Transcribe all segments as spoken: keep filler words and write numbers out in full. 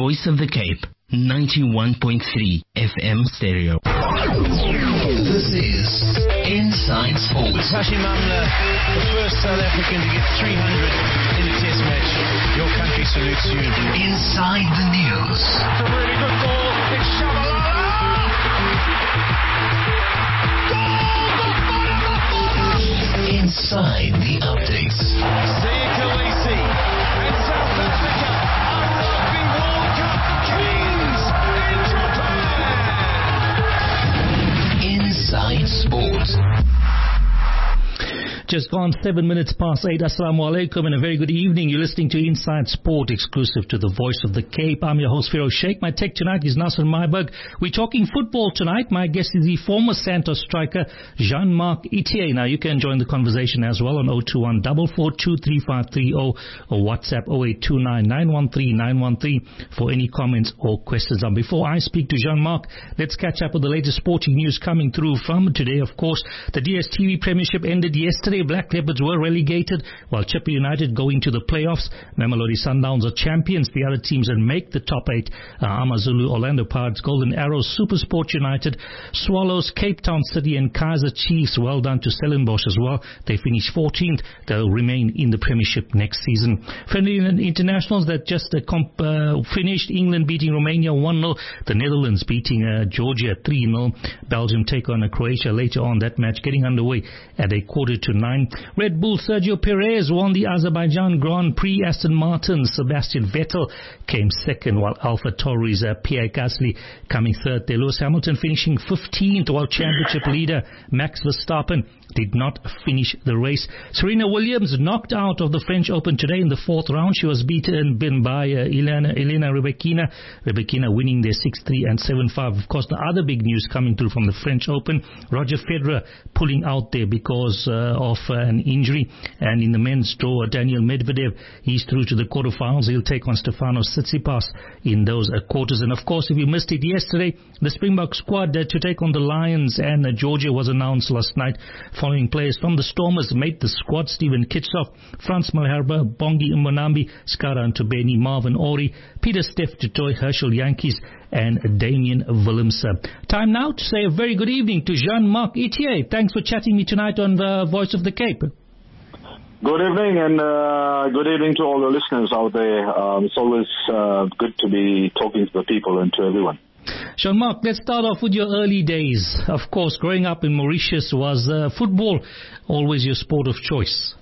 Voice of the Cape, ninety-one point three F M stereo. This is Inside Sports. Hashim Amla, the first South African to get three hundred in a test match. Your country salutes you. Inside the news. It's a really good ball. It's Shabalala. Inside the updates. Zia Khaleesi and South Africa are Rugby World Cup kings in Japan. Inside Sports. Just gone seven minutes past eight. Assalamu alaikum and a very good evening. You're listening to Inside Sport, exclusive to the Voice of the Cape. I'm your host, Feroz Sheikh. My tech tonight is Nasser Myberg. We're talking football tonight. My guest is the former Santos striker, Jean-Marc Etier. Now, you can join the conversation as well on zero two one four four two three five three zero or WhatsApp zero eight two nine nine one three nine one three for any comments or questions. And before I speak to Jean-Marc, let's catch up with the latest sporting news coming through from today. Of course, the D S T V Premiership ended yesterday. Black Leopards were relegated, while Chippa United go into the playoffs. Mamelodi Sundowns are champions. The other teams that make the top eight are Amazulu, Orlando Pirates, Golden Arrows, SuperSport United, Swallows, Cape Town City and Kaizer Chiefs. Well done to Stellenbosch as well. They finished fourteenth. They'll remain in the Premiership next season. Friendly internationals that just uh, comp, uh, finished. England beating Romania one nil. The Netherlands beating uh, Georgia three nil. Belgium take on uh, Croatia later on. That match getting underway at a quarter to nine. Red Bull Sergio Perez won the Azerbaijan Grand Prix. Aston Martin Sebastian Vettel came second, while AlphaTauri's uh, Pierre Gasly coming third there. Lewis Hamilton finishing fifteenth, while championship leader Max Verstappen did not finish the race. Serena Williams knocked out of the French Open today in the fourth round. She was beaten by uh, Elena, Elena Rybakina. Rybakina winning their six three and seven five. Of course, the other big news coming through from the French Open, Roger Federer pulling out there because uh, of uh, an injury. And in the men's draw, Daniel Medvedev, he's through to the quarterfinals. He'll take on Stefanos Tsitsipas in those uh, quarters. And of course, if you missed it yesterday, the Springbok squad uh, to take on the Lions and uh, Georgia was announced last night. Following players from the Stormers made the squad: Steven Kitshoff, Frans Malherbe, Bongi Mbonambi, Skara Ntobeni, Marvin Ori, Peter Steph Dutoy, Herschel Yankees, and Damien Willemse. Time now to say a very good evening to Jean-Marc Etier. Thanks for chatting me tonight on the Voice of the Cape. Good evening, and uh, good evening to all the listeners out there. Um, it's always uh, good to be talking to the people and to everyone. Jean-Marc, let's start off with your early days. Of course, growing up in Mauritius, was uh, football always your sport of choice?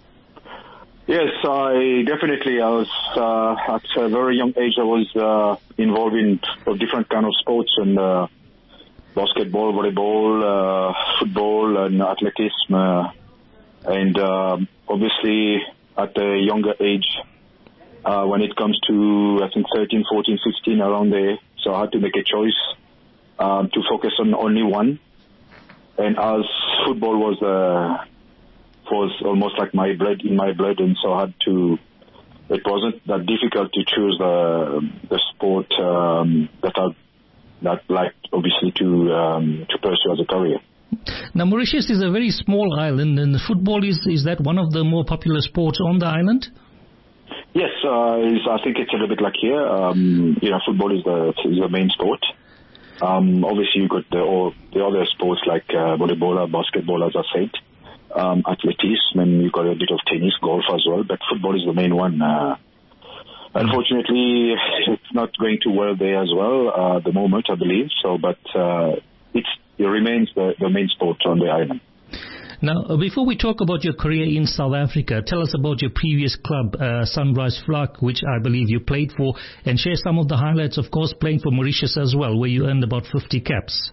Yes, I definitely. I was uh, at a very young age. I was uh, involved in different kind of sports, and uh, basketball, volleyball, uh, football, and athleticism. Uh, and uh, obviously, at a younger age, uh, when it comes to I think thirteen, fourteen, fifteen, around there. So I had to make a choice um, to focus on only one. And as football was uh, was almost like my blood in my blood, and so I had to. It wasn't that difficult to choose the the sport um, that I that liked, obviously, to um, to pursue as a career. Now, Mauritius is a very small island, and football is is that one of the more popular sports on the island? Yes, uh, I think it's a little bit like here. Um, you know, football is the is the main sport. Um, obviously, you got the all the other sports like uh, volleyball, basketball, as I said, um, athleticism, and you got a bit of tennis, golf as well. But football is the main one. Uh, unfortunately, it's not going too well there as well uh, at the moment, I believe. So, but uh, it's it remains the, the main sport on the island. Now, before we talk about your career in South Africa, tell us about your previous club, uh, Sunrise Vlak, which I believe you played for, and share some of the highlights, of course, playing for Mauritius as well, where you earned about fifty caps.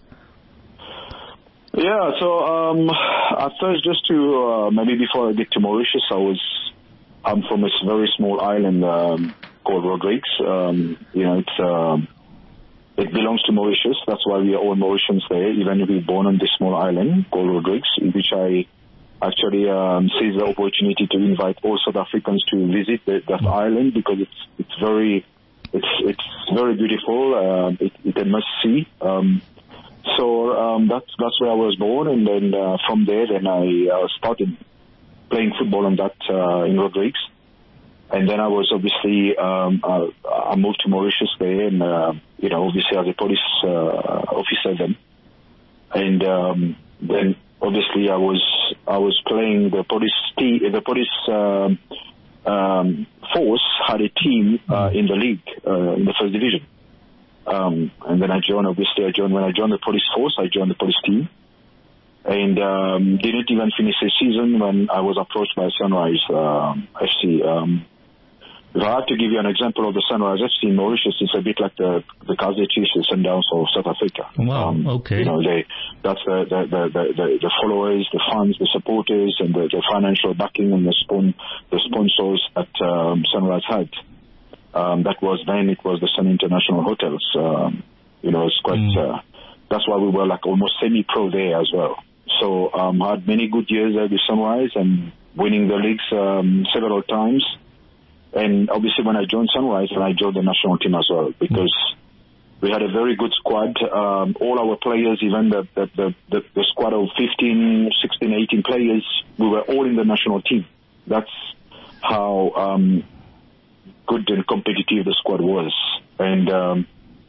Yeah, so um, at first, just to, uh, maybe before I get to Mauritius, I was, I'm from a very small island um, called Rodrigues. Um, you know, it's... Um, It belongs to Mauritius. That's why we are all Mauritians there, even if we were born on this small island called Rodrigues, in which I actually um, seized the opportunity to invite all South Africans to visit the, that island, because it's it's very it's it's very beautiful. Uh, it, it's a must see. Um, so um, that's that's where I was born, and then uh, from there, then I uh, started playing football on that uh, in Rodrigues. And then I was obviously, um, I, I moved to Mauritius there, and, uh, you know, obviously as a police uh, officer then. And um, then obviously I was I was playing the police te- the police um, um, force had a team uh, in the league, uh, in the first division. Um, and then I joined, obviously I joined, when I joined the police force, I joined the police team. And um, didn't even finish the season when I was approached by Sunrise um, F C. Um, if I had to give you an example of the Sunrise F C in Mauritius, it's a bit like the the Kaizer Chiefs, the Sundowns of South Africa. Wow, um, okay. You know, they that's the the, the, the, the followers, the fans, the supporters, and the, the financial backing and the spon- the sponsors that um, Sunrise had. Um, that was then it was the Sun International Hotels. Um, you know, it's quite. Mm. Uh, that's why we were like almost semi-pro there as well. So um, I had many good years there with Sunrise and winning the leagues um, several times. And obviously when I joined Sunrise, and I joined the national team as well, because we had a very good squad. Um, all our players, even the the, the, the the squad of fifteen, sixteen, eighteen players, we were all in the national team. That's how um, good and competitive the squad was. And um,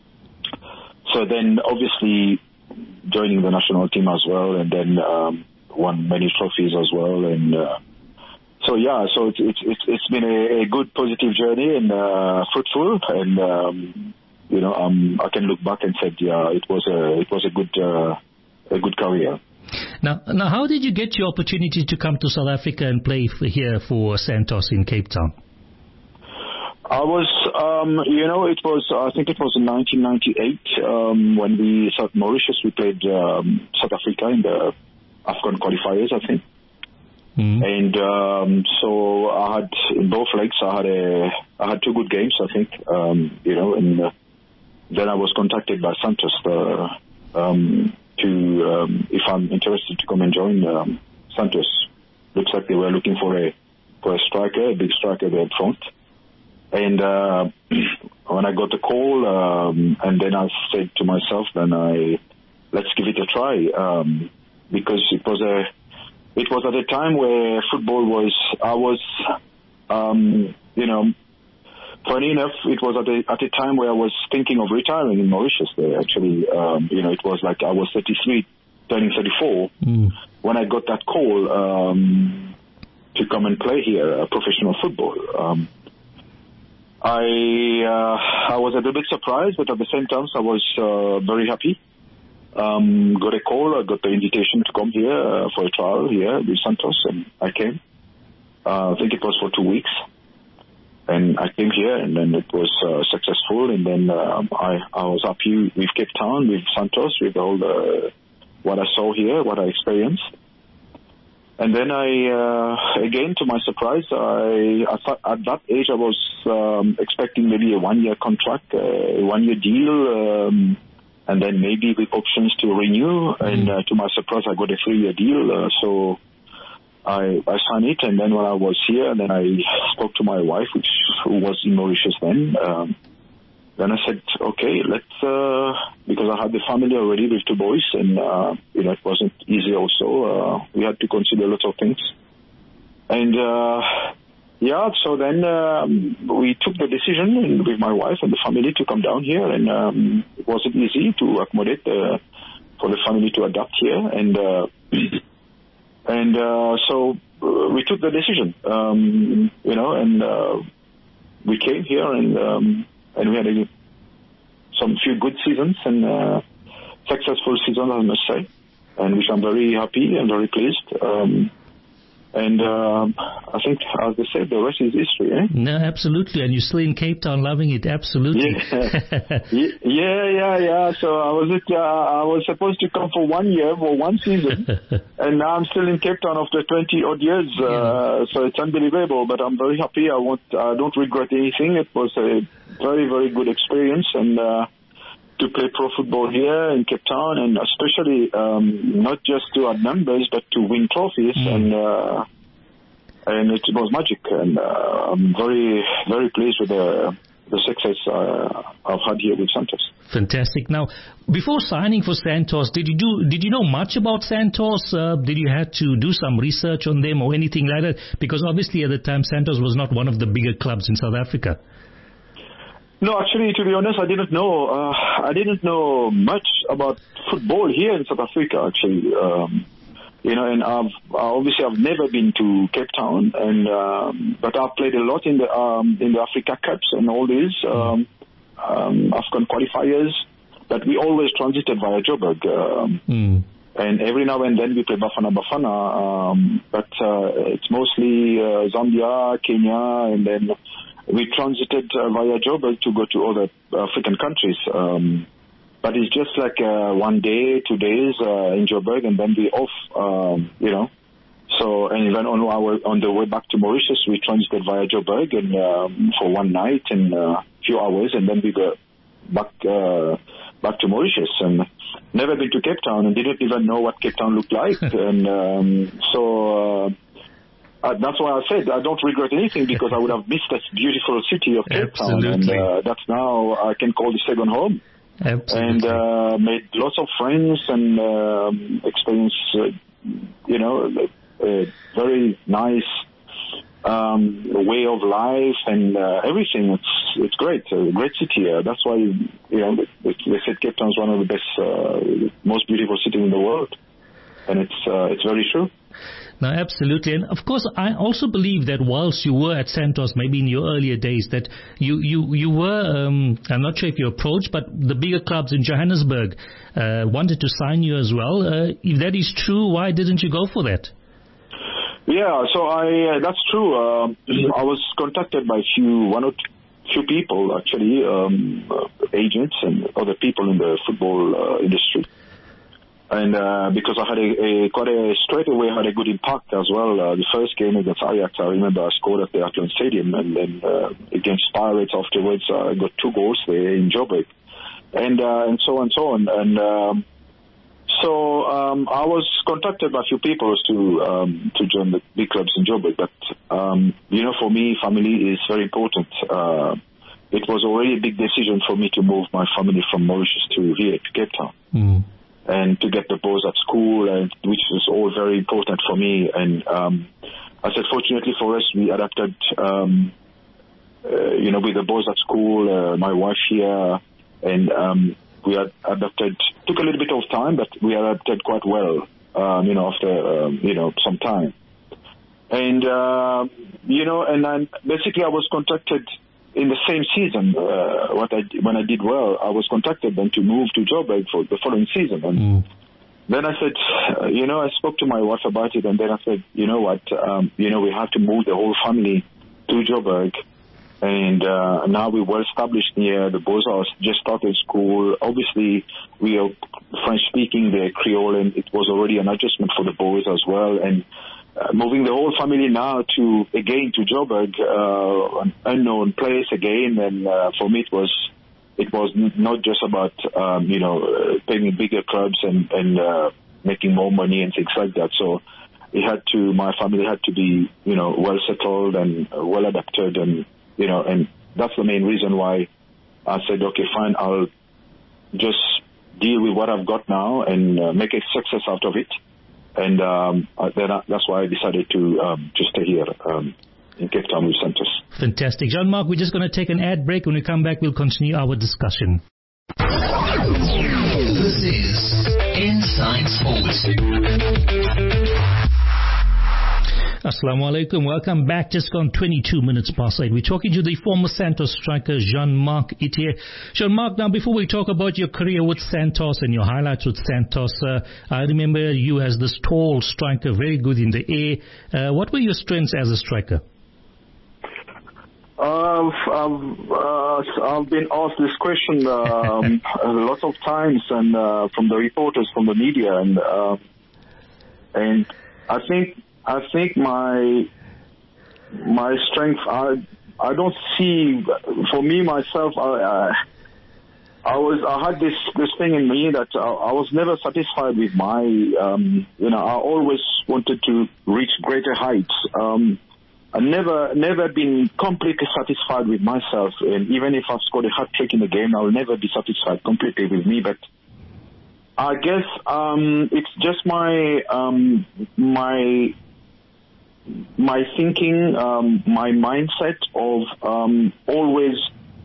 so then obviously joining the national team as well, and then um, won many trophies as well. And uh, so yeah, so it's it's it's, it's been a, a good positive journey and uh, fruitful, and um, you know um, I can look back and say yeah, it was a it was a good uh, a good career. Now, now, how did you get your opportunity to come to South Africa and play for here for Santos in Cape Town? I was, um, you know, it was, I think it was in nineteen ninety-eight um, when we, South Mauritius, we played um, South Africa in the AFCON qualifiers, I think. Mm. And um, so I had, in both legs, I had a, I had two good games, I think, um, you know, and uh, then I was contacted by Santos uh, um, to, um, if I'm interested to come and join um, Santos. Looks like they were looking for a, for a striker, a big striker there up front. And uh, when I got the call, um, and then I said to myself, then I, let's give it a try, um, because it was a, it was at a time where football was, I was, um, you know, funny enough, it was at a, at a time where I was thinking of retiring in Mauritius there, actually. Um, you know, it was like I was thirty-three, turning thirty-four, mm. when I got that call um, to come and play here, uh, professional football. Um, I uh, I was a little bit surprised, but at the same time, I was uh, very happy. Um, got a call, I got the invitation to come here uh, for a trial here with Santos, and I came. Uh, I think it was for two weeks. And I came here, and then it was uh, successful. And then um, I, I was happy with Cape Town, with Santos, with all the, what I saw here, what I experienced. And then I, uh, again, to my surprise, I, I thought at that age I was um, expecting maybe a one-year contract, uh, a one-year deal, um, and then maybe with options to renew. Mm-hmm. And uh, to my surprise, I got a three-year deal. Uh, so I, I signed it, and then when I was here, and then I spoke to my wife, which who was in Mauritius then. Um, then I said, okay, let's, uh, because I had the family already with two boys, and, uh, you know, it wasn't easy also. Uh, we had to consider lots of things. And, uh, yeah, so then um, we took the decision with my wife and the family to come down here, and um, it wasn't easy to accommodate uh, for the family to adapt here. And, uh, and uh, so uh, we took the decision, um, you know, and uh, we came here, and um, and we had a, some few good seasons and uh, successful seasons, I must say, and which I'm very happy and very pleased. Um, and uh, I think, as they say, the rest is history. Eh? No, absolutely. And you're still in Cape Town, loving it. Absolutely. Yeah, yeah, yeah, yeah. So I was uh, I was supposed to come for one year, for one season, and now I'm still in Cape Town after twenty odd years. Uh, yeah. So it's unbelievable, but I'm very happy. I won't, I don't regret anything. It was a very, very good experience, and uh, to play pro football here in Cape Town, and especially um, not just to add numbers, but to win trophies, mm. and uh, and it was magic. And uh, I'm very, very pleased with the the success uh, I've had here with Santos. Fantastic. Now, before signing for Santos, did you do? Did you know much about Santos? Uh, did you have to do some research on them or anything like that? Because obviously at the time Santos was not one of the bigger clubs in South Africa. No, actually, to be honest, I didn't know. Uh, I didn't know much about football here in South Africa. Actually, um, you know, and I've obviously I've never been to Cape Town, and um, but I've played a lot in the um, in the Africa Cups and all these um, um, Afghan qualifiers. But we always transited via Joburg, um, mm. and every now and then we play Bafana Bafana. Um, but uh, it's mostly uh, Zambia, Kenya, and then we transited uh, via Joburg to go to other African countries. Um, but it's just like uh, one day, two days uh, in Joburg, and then we off, um, you know. So, and even on our on the way back to Mauritius, we transited via Joburg and um, for one night and a uh, few hours, and then we go back uh, back to Mauritius. And never been to Cape Town and didn't even know what Cape Town looked like. and um, so. Uh, Uh, that's why I said I don't regret anything, because I would have missed that beautiful city of Cape Town, and uh, that's now I can call the second home. Absolutely. And uh, made lots of friends and um, experienced, uh, you know, a very nice um, way of life and uh, everything. It's it's great, a great city. Uh, that's why you know they, they said Cape Town is one of the best, uh, most beautiful cities in the world, and it's uh, it's very true. No, absolutely. And of course, I also believe that whilst you were at Santos, maybe in your earlier days, that you, you, you were, um, I'm not sure if you approached, but the bigger clubs in Johannesburg uh, wanted to sign you as well. Uh, if that is true, why didn't you go for that? Yeah, so I, uh, that's true. Uh, I was contacted by few, one or two, few people, actually, um, uh, agents and other people in the football uh, industry. And uh, because I had a, a quite a straight away had a good impact as well. Uh, the first game against Ajax, I remember I scored at the Athlone Stadium, and then uh, against Pirates afterwards, uh, I got two goals there in Joburg, and uh, and so on and so on. And um, so um, I was contacted by a few people to um, to join the big clubs in Joburg, but um, you know, for me, family is very important. Uh, it was already a big decision for me to move my family from Mauritius to here to Cape Town. Mm. And to get the boys at school, and which was all very important for me. And um, I said, fortunately for us, we adapted, um, uh, you know, with the boys at school, uh, my wife here, and um, we had adapted. Took a little bit of time, but we adapted quite well, um, you know, after, um, you know, some time. And, uh, you know, and then basically I was contacted in the same season, uh, what I, when I did well, I was contacted then to move to Joburg for the following season. And mm. then I said, uh, you know, I spoke to my wife about it, and then I said, you know what, um, you know, we have to move the whole family to Joburg. And uh, now we're well established here. The boys are just started school. Obviously, we are French-speaking, they're Creole, and it was already an adjustment for the boys as well. And Uh, moving the whole family now to, again, to Joburg, uh, an unknown place again, and uh, for me it was it was n- not just about, um, you know, uh, playing in bigger clubs and, and uh, making more money and things like that. So it had to, my family had to be, you know, well settled and uh, well adapted, and, you know, and that's the main reason why I said, okay, fine, I'll just deal with what I've got now and uh, make a success out of it. And um, then I, that's why I decided to um, to stay here um, in Cape Town with Santos. Fantastic. Jean-Marc, we're just going to take an ad break. When we come back, we'll continue our discussion. This is Inside Sports. Assalamu alaikum. Welcome back. Just gone twenty-two minutes past eight. We're talking to the former Santos striker, Jean-Marc Ithier. Jean-Marc, now before we talk about your career with Santos and your highlights with Santos, uh, I remember you as this tall striker, very good in the air. Uh, what were your strengths as a striker? Uh, I've, uh, I've been asked this question um, lots of times, and uh, from the reporters, from the media, and uh, and I think. I think my my strength, I I don't see, for me myself, I I, I was I had this this thing in me that I, I was never satisfied with my um, you know, I always wanted to reach greater heights. Um, I've never, never been completely satisfied with myself. And even if I've scored a hat trick in the game, I'll never be satisfied completely with me. But I guess um, it's just my um, my my thinking, um, my mindset of um, always,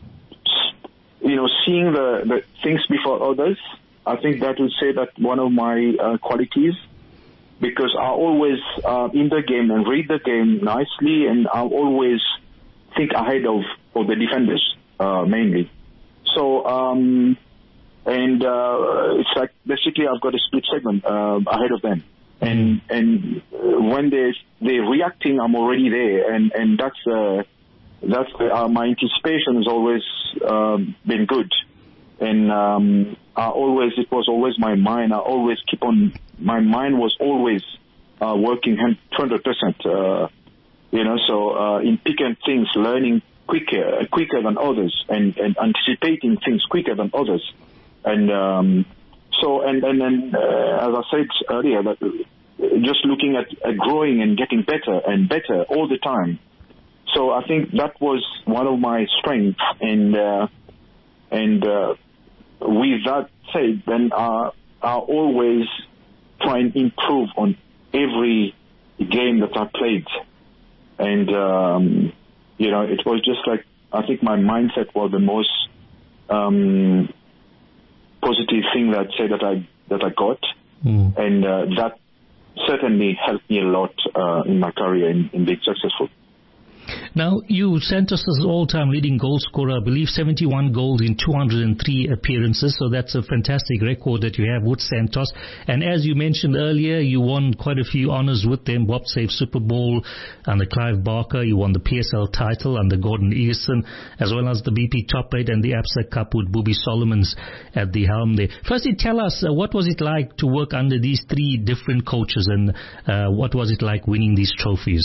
you know, seeing the, the things before others. I think that would say that one of my uh, qualities. Because I always uh, in the game and read the game nicely, and I always think ahead of, of the defenders uh, mainly. So um, and uh, it's like basically I've got a split segment uh, ahead of them, and and when they they're reacting, I'm already there, and and that's uh, that's uh, my anticipation has always uh, been good. And um, I always, it was always my mind. I always keep on, my mind was always uh, working two hundred percent, uh, you know, so uh, in picking things, learning quicker, quicker than others, and, and anticipating things quicker than others. And um, so, and, and then, uh, as I said earlier, that just looking at, at growing and getting better and better all the time. So I think that was one of my strengths, and uh, and uh, with that said, then I, I always try and improve on every game that I played. And, um, you know, it was just like, I think my mindset was the most um, positive thing that said that I that I got. Mm. And uh, that certainly helped me a lot uh, in my career in, in being successful. Now, you Santos' all-time leading goal scorer, I believe seventy-one goals in two hundred three appearances, so that's a fantastic record that you have with Santos. And as you mentioned earlier, you won quite a few honours with them, Bob Save Super Bowl under Clive Barker, you won the P S L title under Gordon Egerson, as well as the B P Top eight and the Absa Cup with Bobby Solomons at the helm there. Firstly, tell us, uh, what was it like to work under these three different coaches, and uh, what was it like winning these trophies?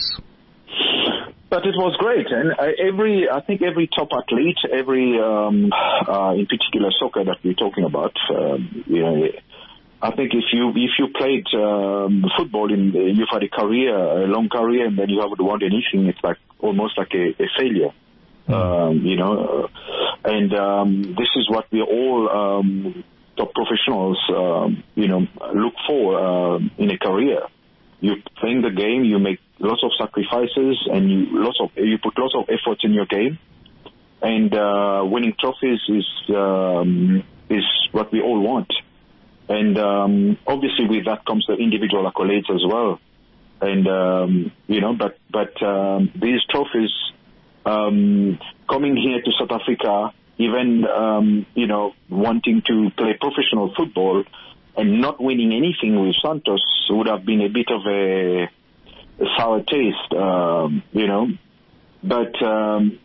But it was great, and uh, every I think every top athlete, every um, uh, in particular soccer that we're talking about, uh, you know, I think if you if you played um, football, in you've had a career, a long career, and then you haven't won anything, it's like almost like a, a failure, mm. um, you know. And um, this is what we all um, top professionals, um, you know, look for uh, in a career. You playing the game, you make lots of sacrifices, and you lots of you put lots of efforts in your game, and uh, winning trophies is um, is what we all want. And um, obviously, with that comes the individual accolades as well. And um, you know, but but um, these trophies um, coming here to South Africa, even um, you know, wanting to play professional football and not winning anything with Santos would have been a bit of a, a sour taste, um, you know. But um,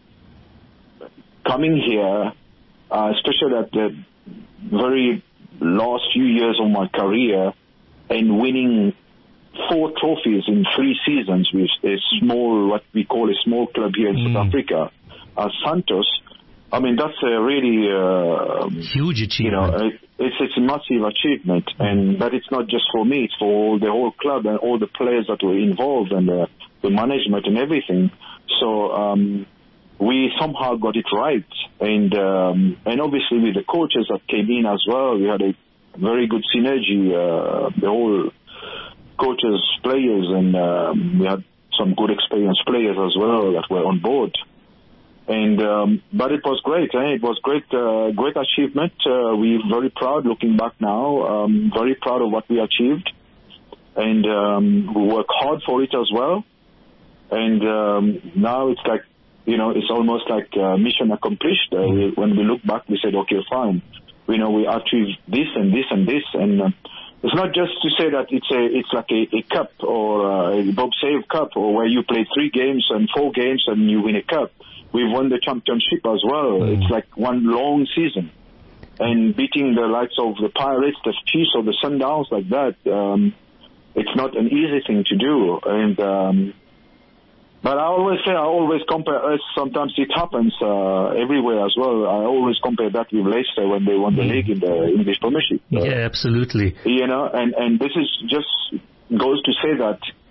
coming here, uh, especially at the very last few years of my career, and winning four trophies in three seasons with a small, what we call a small club here in mm. South Africa, as Santos, I mean, that's a really uh, huge achievement. You know, it, it's it's a massive achievement, and but it's not just for me; it's for all, the whole club and all the players that were involved, and the, the management and everything. So um, we somehow got it right, and um, and obviously with the coaches that came in as well, we had a very good synergy. Uh, the whole coaches, players, and um, we had some good experienced players as well that were on board. And um, but it was great. Eh? It was great, uh, great achievement. Uh, we're very proud looking back now. Um, very proud of what we achieved, and um, we work hard for it as well. And um, now it's like, you know, it's almost like uh, mission accomplished. Uh, we, when we look back, we said, okay, fine. You know, we achieved this and this and this, and uh, it's not just to say that it's a, it's like a, a cup or a Bob Save Cup, or where you play three games and four games and you win a cup. We've won the championship as well. Mm. It's like one long season. And beating the likes of the Pirates, the Chiefs, or the Sundowns like that, um, it's not an easy thing to do. And um, but I always say, I always compare us. Sometimes it happens uh, everywhere as well. I always compare that with Leicester when they won the mm. league in the English Premiership. Uh, yeah, absolutely. You know, and, and this is just goes to say that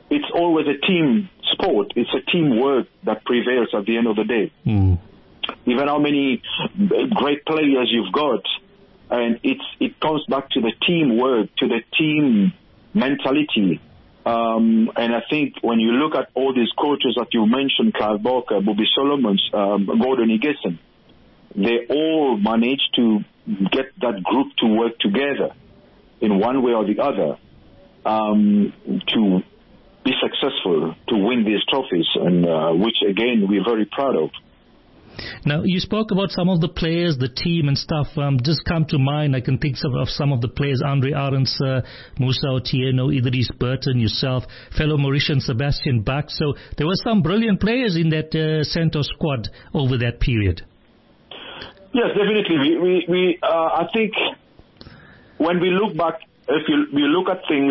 it's always a team sport. It's a teamwork that prevails at the end of the day. Mm. Even how many great players you've got, and it's it comes back to the teamwork, to the team mentality. Um, and I think when you look at all these coaches that you mentioned, Clive Barker, Bobby Solomons, um, Gordon Igeson, they all managed to get that group to work together in one way or the other um, to be successful, to win these trophies, and uh, which, again, we're very proud of. Now, you spoke about some of the players, the team and stuff. Um, just come to mind, I can think of, of some of the players, Andre Arendse, uh, Musa Otieno, Idris Burton, yourself, fellow Mauritian Sebastian Bach. So there were some brilliant players in that uh, Centaur squad over that period. Yes, definitely. We, we, we uh, I think when we look back, if you, we look at things,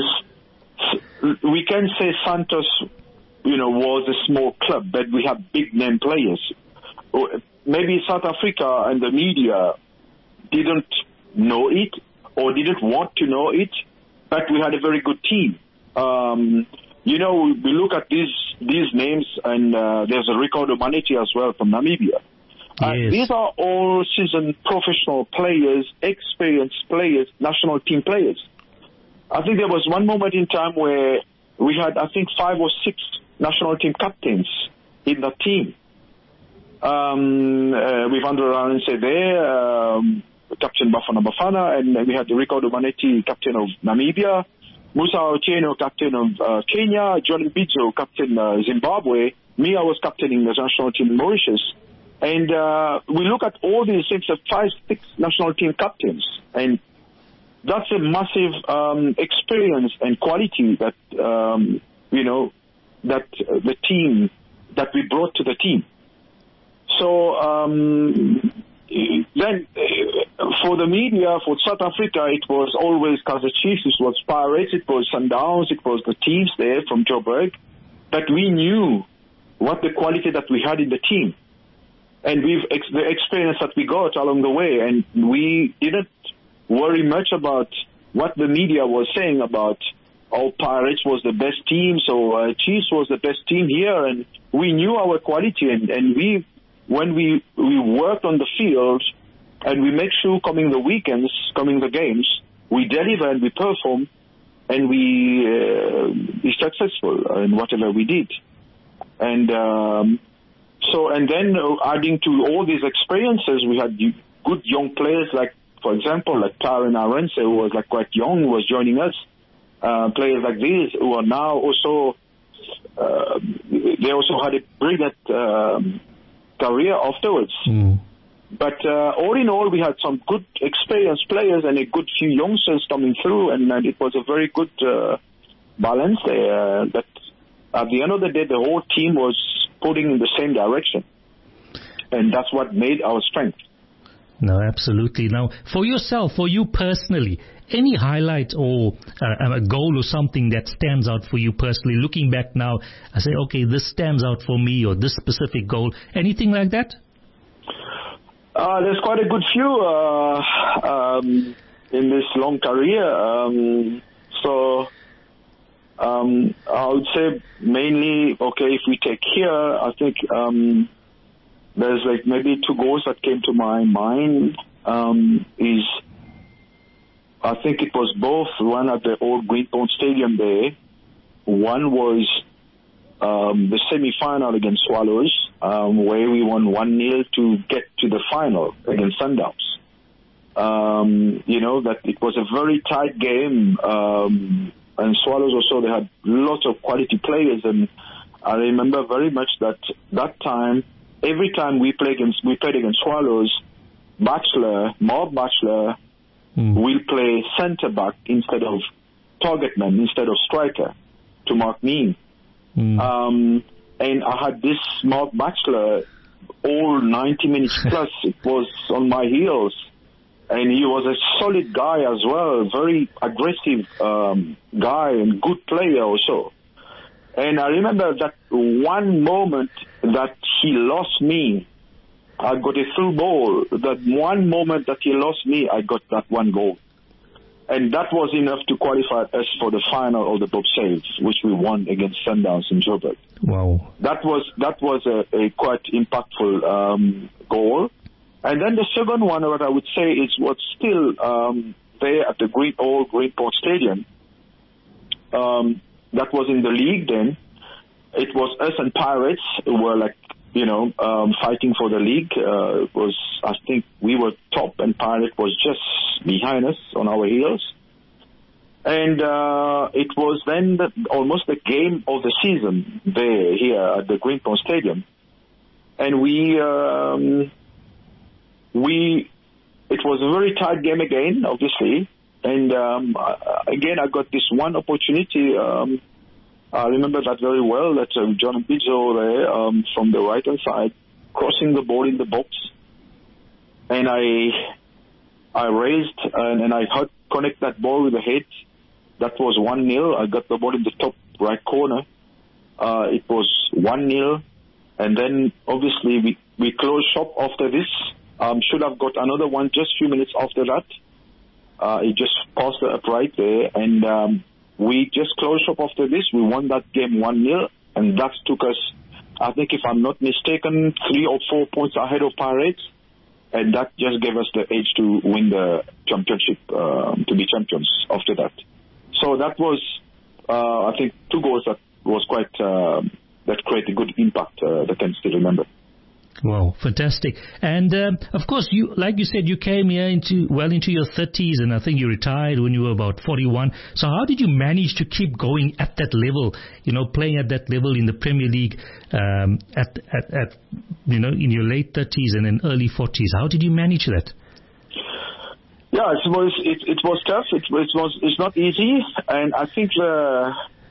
we can say Santos, you know, was a small club, but we have big name players. Maybe South Africa and the media didn't know it or didn't want to know it, but we had a very good team. Um, you know, we look at these these names, and uh, there's a Ricardo Manetti as well from Namibia. Uh, yes. These are all seasoned professional players, experienced players, national team players. I think there was one moment in time where we had, I think, five or six national team captains in the team. Um, uh, with Andre Arendse there, um, Captain Bafana Bafana, and we had Ricardo Manetti, captain of Namibia, Musa Otieno, captain of uh, Kenya, Johnny Bidzo, captain uh, Zimbabwe, me, I was captaining the national team in Mauritius. And uh, we look at all these things, of five, six national team captains, and that's a massive um, experience and quality that, um, you know, that uh, the team, that we brought to the team. So um, then uh, for the media, for South Africa, it was always Kaizer Chiefs, it was Pirates, it was Sundowns, it was the teams there from Joburg. But we knew what the quality that we had in the team. And we've ex- the experience that we got along the way. And we didn't worry much about what the media was saying about, oh, Pirates was the best team, so uh, Chiefs was the best team here. And we knew our quality, and, and we... When we, we worked on the field and we make sure coming the weekends, coming the games, we deliver and we perform and we uh, be successful in whatever we did. And um, so, and then uh, adding to all these experiences, we had good young players like, for example, like Tyrone Arendse, who was like quite young, who was joining us. Uh, players like these who are now also, uh, they also had a brilliant um, career afterwards. Mm. But uh, all in all, we had some good experienced players and a good few youngsters coming through, and, and it was a very good uh, balance there. Uh, that at the end of the day, the whole team was putting in the same direction, and that's what made our strength. No, absolutely. Now, for yourself, for you personally, any highlight or uh, a goal or something that stands out for you personally? Looking back now, I say, okay, this stands out for me, or this specific goal. Anything like that? Uh, there's quite a good few uh, um, in this long career. Um, so um, I would say mainly, okay, if we take here, I think um, there's like maybe two goals that came to my mind. Um, is I think it was both one at the old Greenpoint Stadium there. One was um, the semi-final against Swallows, um, where we won one nil to get to the final against Sundowns. Um, you know, that it was a very tight game, um, and Swallows also, they had lots of quality players, and I remember very much that that time, every time we played against, we played against Swallows, Batchelor, Mark Batchelor, Mm. will play centre-back instead of target man, instead of striker, to mark me. Mm. Um, and I had this Mark Batchelor all ninety minutes plus. It was on my heels. And he was a solid guy as well, very aggressive um, guy and good player also. And I remember that one moment that he lost me, I got a through ball. That one moment that he lost me, I got that one goal. And that was enough to qualify us for the final of the Bob Save, which we won against Sundowns in Joburg. Wow. That was that was a, a quite impactful um, goal. And then the second one, what I would say, is what's still um, there at the Green Old Greenport Stadium. Um, that was in the league then. It was us and Pirates who were like, you know, um, fighting for the league. Uh, it was, I think we were top and Pirate was just behind us on our heels. And uh, it was then the, almost the game of the season there, here at the Greenport Stadium. And we, um, we, it was a very tight game again, obviously. And um, again, I got this one opportunity. Um, I remember that very well, that um, John Bizzo there um, from the right-hand side, crossing the ball in the box. And I I raised and, and I had connect that ball with the head. That was one nil. I got the ball in the top right corner. Uh, it was one nil. And then, obviously, we, we closed shop after this. Um, should have got another one just a few minutes after that. Uh, it just passed the upright there. And um, we just closed shop after this. We won that game one nil. And that took us, I think if I'm not mistaken, three or four points ahead of Pirates. And that just gave us the edge to win the championship, uh, to be champions after that. So that was, uh, I think, two goals that was quite, uh, that created a good impact uh, that I can still remember. Wow, fantastic. And um, of course, you, like you said, you came here into well into your thirties, and I think you retired when you were about forty-one. So how did you manage to keep going at that level? You know, playing at that level in the Premier League um, at, at at you know in your late thirties and then early forties. How did you manage that? Yeah, it was it, it was tough. It, it was it's not easy, and I think uh,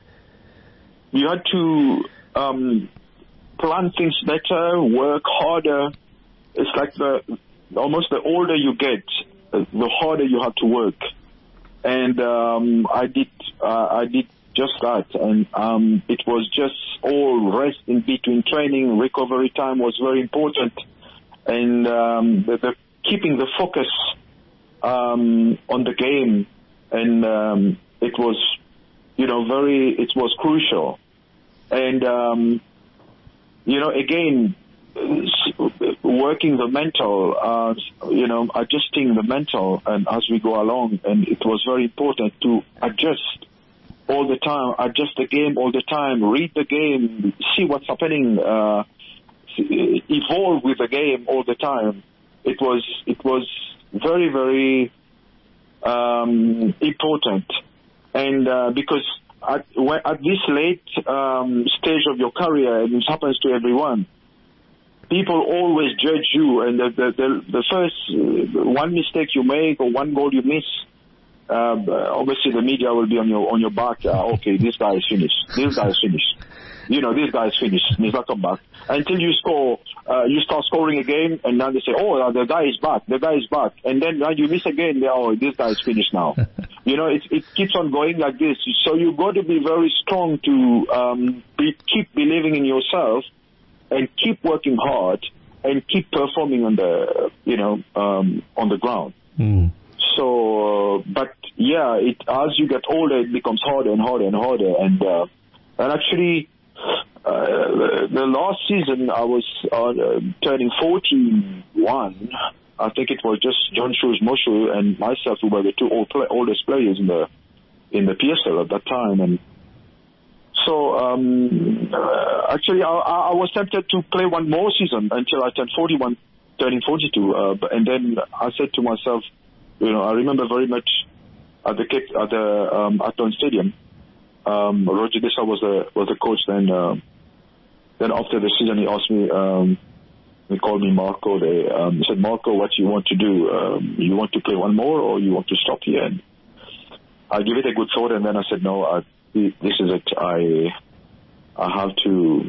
you had to. Um, plan things better, work harder. It's like the almost the older you get, the harder you have to work. And um, I did uh, I did just that. And um, it was just all rest in between training. Recovery time was very important. And um, the, the keeping the focus um, on the game. And um, it was, you know, very, it was crucial. And um, You know, again, working the mental, uh, you know, adjusting the mental and as we go along. And it was very important to adjust all the time, adjust the game all the time, read the game, see what's happening, uh, evolve with the game all the time. It was, it was very, very um, important. And uh, because At, at this late um, stage of your career, and it happens to everyone, people always judge you, and the, the, the, the first uh, one mistake you make or one goal you miss, uh, obviously the media will be on your on your back. Uh, okay, this guy is finished. This guy is finished. You know, this guy is finished. He's not come back until you score. Uh, you start scoring again, and now they say, "Oh, the guy is back. The guy is back." And then now you miss again. They, oh, this guy is finished now. You know, it it keeps on going like this. So you got to be very strong to um, be, keep believing in yourself, and keep working hard, and keep performing on the you know um, on the ground. Mm. So, uh, but yeah, it as you get older, it becomes harder and harder and harder, and uh, and actually. Uh, the last season, I was uh, turning forty-one. I think it was just John Shoes Moshu and myself who were the two old play- oldest players in the in the P S L at that time. And so, um, uh, actually, I, I was tempted to play one more season until I turned forty-one, turning forty-two. Uh, and then I said to myself, you know, I remember very much at the Cape, at the um, Athlone Stadium. Um, Roger Dessa was the was the coach then. Uh, then after the season, he asked me. Um, he called me Marco. They um, said, "Marco, what you want to do? Um, you want to play one more, or you want to stop here?" And I gave it a good thought, and then I said, "No, I, this is it. I I have to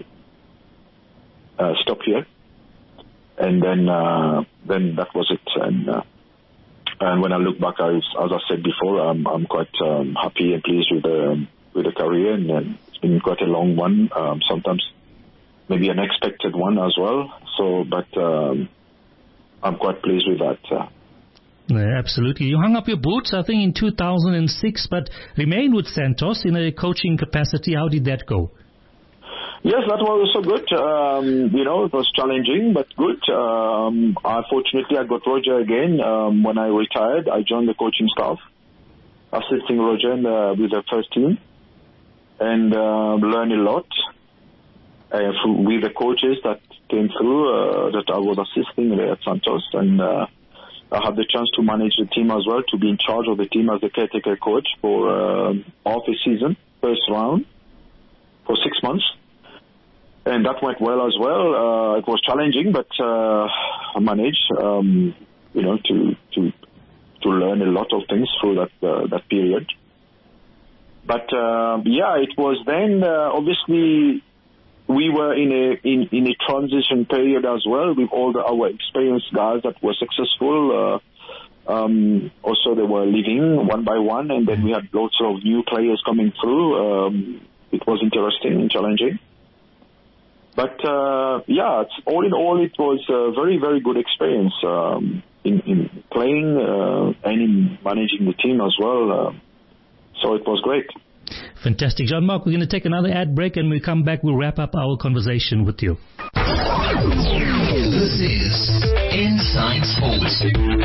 uh, stop here." And then uh, then that was it. And uh, and when I look back, I, as I said before, I'm I'm quite um, happy and pleased with the. Um, with the career, and, and it's been quite a long one, um, sometimes maybe an unexpected one as well. So, but um, I'm quite pleased with that. Uh. Yeah, absolutely. You hung up your boots, I think, in two thousand six, but remained with Santos in a coaching capacity. How did that go? Yes, that was also good. Um, you know, it was challenging, but good. Um, unfortunately, I got Roger again. Um, when I retired, I joined the coaching staff, assisting Roger in the, with the first team, and uh, learned a lot uh, with the coaches that came through uh, that I was assisting there at Santos. And uh, I had the chance to manage the team as well, to be in charge of the team as the caretaker coach for uh, half a season, first round, for six months. And that went well as well. Uh, it was challenging, but uh, I managed, um, you know, to to to learn a lot of things through that uh, that period. But uh, yeah, it was then uh, obviously we were in a in, in a transition period as well with all the, our experienced guys that were successful. Uh, um, also, they were leaving one by one, and then we had lots of new players coming through. Um, it was interesting and challenging. But, uh, yeah, it's, all in all, it was a very, very good experience um, in, in playing uh, and in managing the team as well. Uh, so it was great. Fantastic. Jean-Marc, we're going to take another ad break, and when we come back, we'll wrap up our conversation with you. This is Inside Sports.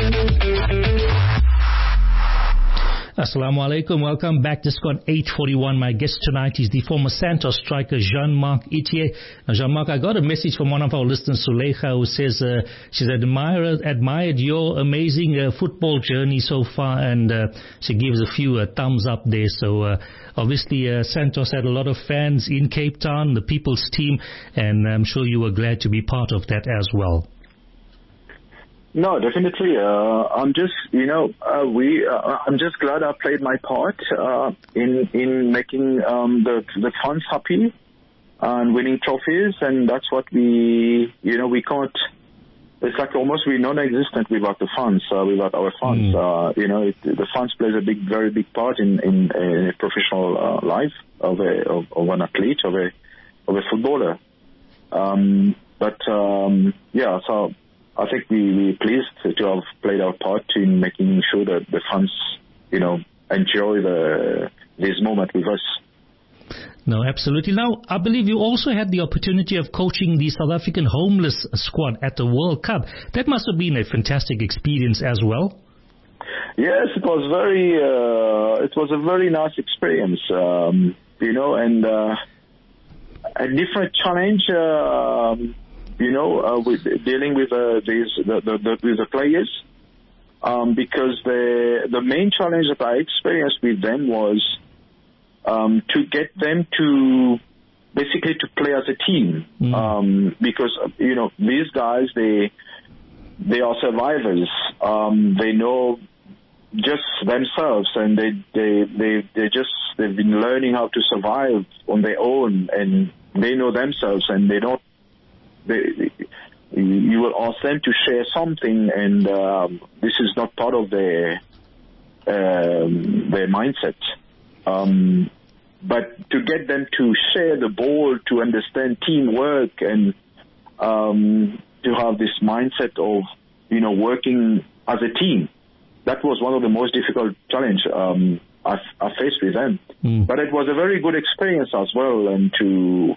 Assalamu alaikum. Welcome back. Just gone eight forty-one. My guest tonight is the former Santos striker Jean-Marc Ithier. Now, Jean-Marc, I got a message from one of our listeners, Suleika, who says uh, she's admired, admired your amazing uh, football journey so far, and uh, she gives a few uh, thumbs up there. So uh, obviously uh, Santos had a lot of fans in Cape Town, the People's Team, and I'm sure you were glad to be part of that as well. No, definitely. Uh, I'm just, you know, uh, we. Uh, I'm just glad I played my part uh, in in making um, the the fans happy and winning trophies, and that's what we, you know, we can't. It's like almost we're non-existent without the fans, uh, without our fans. Mm. Uh, you know, it, the fans plays a big, very big part in in, in a professional uh, life of a of, of an athlete, of a of a footballer. Um, but um, yeah, so. I think we, we're pleased to have played our part in making sure that the fans, you know, enjoy the this moment with us. No, absolutely. Now, I believe you also had the opportunity of coaching the South African homeless squad at the World Cup. That must have been a fantastic experience as well. Yes, it was very. Uh, it was a very nice experience, um, you know, and uh, a different challenge. Uh, You know, uh, with dealing with uh, these the, the, the, with the players, um, because the the main challenge that I experienced with them was um, to get them to basically to play as a team, mm. um, because you know these guys they they are survivors. Um, they know just themselves, and they they they they just they've been learning how to survive on their own, and they know themselves, and they don't. They, you will ask them to share something, and um, this is not part of their um, their mindset. Um, but to get them to share the ball, to understand teamwork, and um, to have this mindset of you know working as a team, that was one of the most difficult challenge um, I, I faced with them. Mm. But it was a very good experience as well, and to.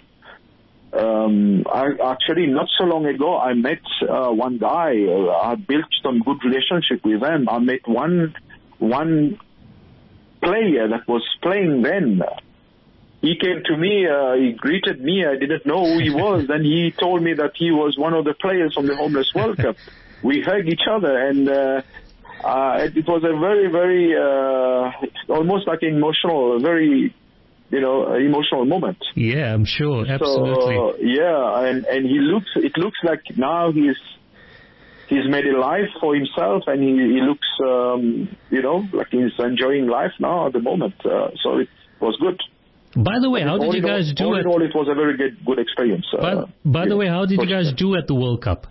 Um, I, actually, not so long ago, I met uh, one guy. Uh, I built some good relationship with him. I met one one player that was playing then. He came to me. Uh, he greeted me. I didn't know who he was. Then he told me that he was one of the players from the Homeless World Cup. We hugged each other, and uh, uh, it, it was a very, very uh, almost like emotional, very. You know, emotional moment. Yeah, I'm sure. Absolutely. So, yeah, and, and he looks. It looks like now he's he's made a life for himself, and he, he looks, um, you know, like he's enjoying life now at the moment. Uh, so it was good. By the way, how did you guys do it? All in all, it was a very good, good experience. By, uh, by the yeah, way, how did you guys do at the World Cup?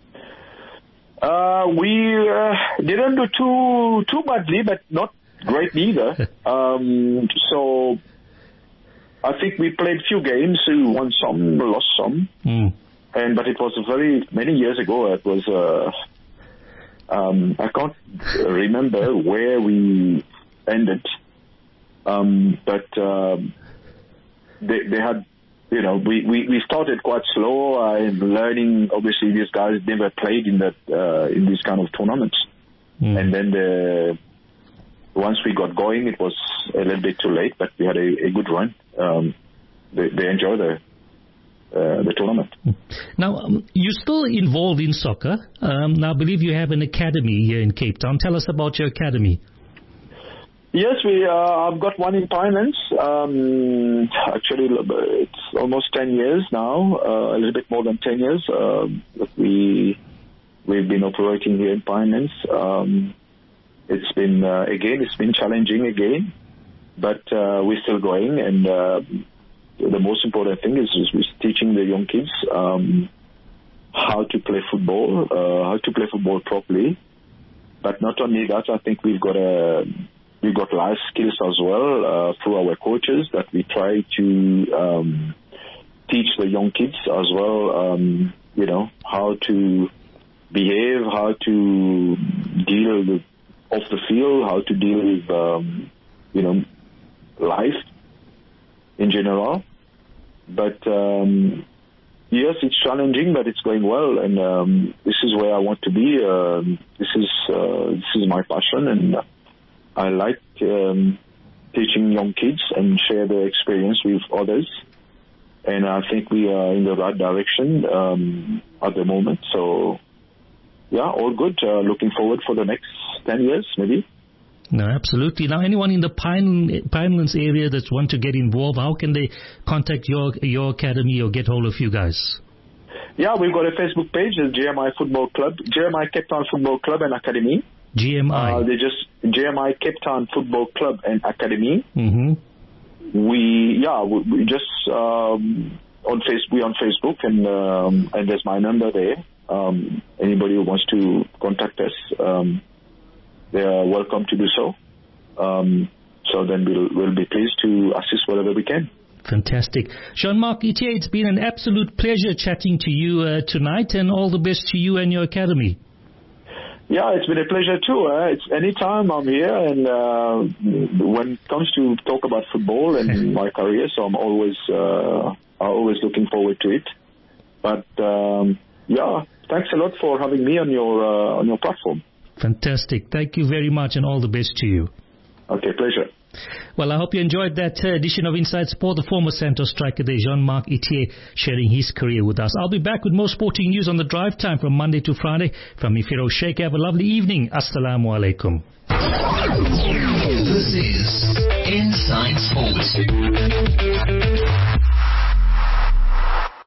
Uh, we uh, didn't do too too badly, but not great neither. um, so. I think we played few games. We won some, lost some, mm. and but it was very many years ago. It was uh, Um, I can't remember where we ended, um, but um, they, they had, you know, we, we, we started quite slow uh, in learning. Obviously, these guys never played in that uh, in these kind of tournaments, mm. and then the, once we got going, it was a little bit too late, but we had a, a good run. Um, they, they enjoyed the uh, the tournament. Now, um, you're still involved in soccer. Um, now, I believe you have an academy here in Cape Town. Tell us about your academy. Yes, we. Uh, I've got one in Pinelands. Um, actually, it's almost ten years now, uh, a little bit more than ten years. Uh, that we we've been operating here in Pinelands. Um, it's been uh, again, it's been challenging again, but uh, we're still going. And uh, the most important thing is, is we're teaching the young kids um, how to play football, uh, how to play football properly. But not only that, I think we've got a We've got life skills as well uh, through our coaches that we try to um, teach the young kids as well, um, you know, how to behave, how to deal with off the field, how to deal with, um, you know, life in general. But, um, yes, it's challenging, but it's going well, and um, this is where I want to be. Uh, this is uh, this is my passion, and I like um, teaching young kids and share the experience with others. And I think we are in the right direction um, at the moment. So, yeah, all good. Uh, looking forward for the next ten years, maybe. No, absolutely. Now, anyone in the Pine, Pinelands area that want to get involved, how can they contact your your academy or get hold of you guys? Yeah, we've got a Facebook page, the G M I Football Club, G M I Cape Town Football Club and Academy. G M I. Uh, they just G M I Cape Town Football Club and Academy. Mm-hmm. We yeah we, we just um, on face we on Facebook and um, and there's my number there. Um, anybody who wants to contact us, um, they are welcome to do so. Um, so then we'll we'll be pleased to assist wherever we can. Fantastic. Jean-Marc Etier, it's been an absolute pleasure chatting to you uh, tonight, and all the best to you and your academy. Yeah, it's been a pleasure too. Uh, it's anytime I'm here, and uh, when it comes to talk about football and my career, so I'm always uh, I'm always looking forward to it. But um, yeah, thanks a lot for having me on your uh, on your platform. Fantastic. Thank you very much, and all the best to you. Okay, pleasure. Well, I hope you enjoyed that uh, edition of Inside Sport. The former Santos striker there, Jean-Marc Etier, sharing his career with us. I'll be back with more sporting news on the drive time from Monday to Friday. From me, Feroz Sheikh. Have a lovely evening. Assalamu alaikum. This is Inside Sport.